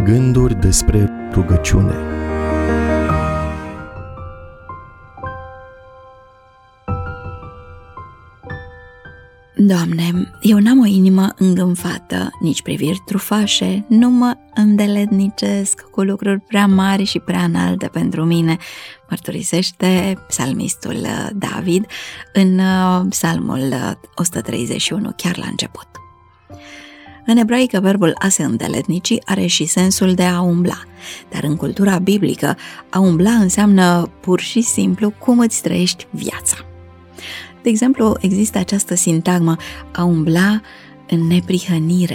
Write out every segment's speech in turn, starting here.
Gânduri despre rugăciune. Doamne, eu n-am o inimă îngânfată, nici priviri trufașe, nu mă îndeletnicesc cu lucruri prea mari și prea înalte pentru mine, mărturisește psalmistul David în psalmul 131, chiar la început. În ebraică, verbul a se îndeletnici are și sensul de a umbla, dar în cultura biblică, a umbla înseamnă pur și simplu cum îți trăiești viața. De exemplu, există această sintagmă, a umbla în neprihănire.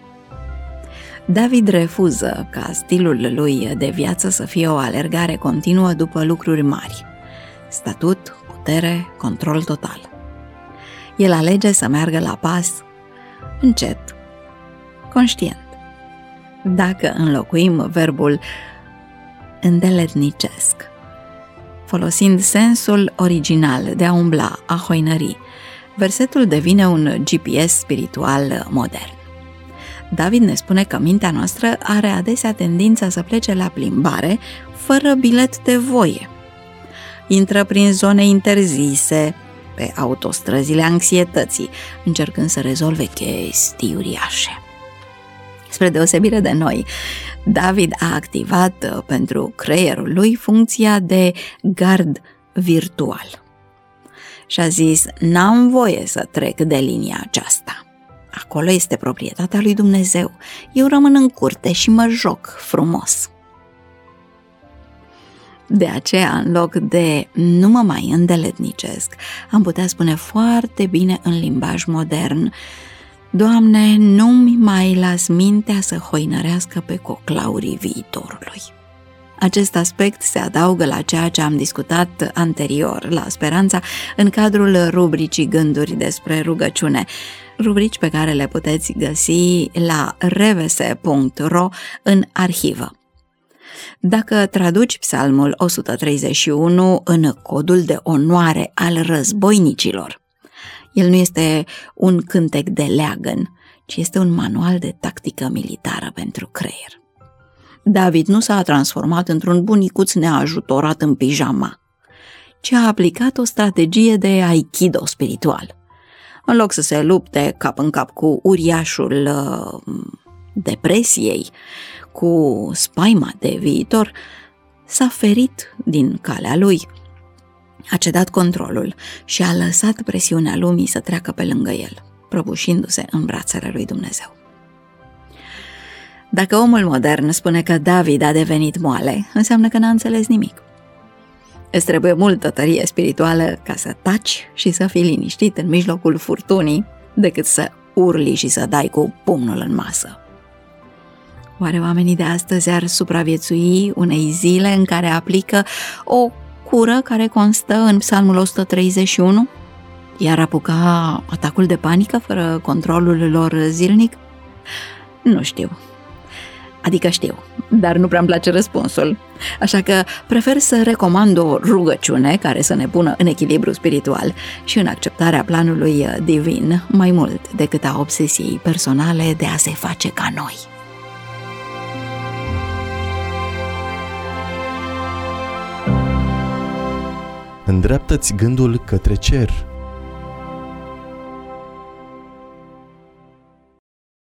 David refuză ca stilul lui de viață să fie o alergare continuă după lucruri mari. Statut, putere, control total. El alege să meargă la pas, încet, conștient. Dacă înlocuim verbul îndeletnicesc, folosind sensul original de a umbla, a hoinări, versetul devine un GPS spiritual modern. David ne spune că mintea noastră are adesea tendința să plece la plimbare fără bilet de voie. Intră prin zone interzise, pe autostrăzile anxietății, încercând să rezolve chestii uriașe. Spre deosebire de noi, David a activat pentru creierul lui funcția de gard virtual și a zis, n-am voie să trec de linia aceasta. Acolo este proprietatea lui Dumnezeu. Eu rămân în curte și mă joc frumos. De aceea, în loc de nu mă mai îndeletnicesc, am putea spune foarte bine în limbaj modern, Doamne, nu-mi mai las mintea să hoinărească pe coclaurii viitorului. Acest aspect se adaugă la ceea ce am discutat anterior, la Speranța, în cadrul rubricii Gânduri despre rugăciune, rubrici pe care le puteți găsi la revese.ro în arhivă. Dacă traduci psalmul 131 în codul de onoare al războinicilor, el nu este un cântec de leagăn, ci este un manual de tactică militară pentru creier. David nu s-a transformat într-un bunicuț neajutorat în pijama, ci a aplicat o strategie de aikido spiritual. În loc să se lupte cap în cap cu uriașul depresiei, cu spaima de viitor, s-a ferit din calea lui, a cedat controlul și a lăsat presiunea lumii să treacă pe lângă el, prăbușindu-se în brațele lui Dumnezeu. Dacă omul modern spune că David a devenit moale, înseamnă că n-a înțeles nimic. Îți trebuie multă tărie spirituală ca să taci și să fii liniștit în mijlocul furtunii, decât să urli și să dai cu pumnul în masă. Oare oamenii de astăzi ar supraviețui unei zile în care aplică o cură care constă în psalmul 131? Iar apuca atacul de panică fără controlul lor zilnic? Nu știu. Adică știu, dar nu prea-mi place răspunsul. Așa că prefer să recomand o rugăciune care să ne pună în echilibru spiritual și în acceptarea planului divin mai mult decât a obsesiei personale de a se face ca noi. Îndreaptă-ți gândul către cer.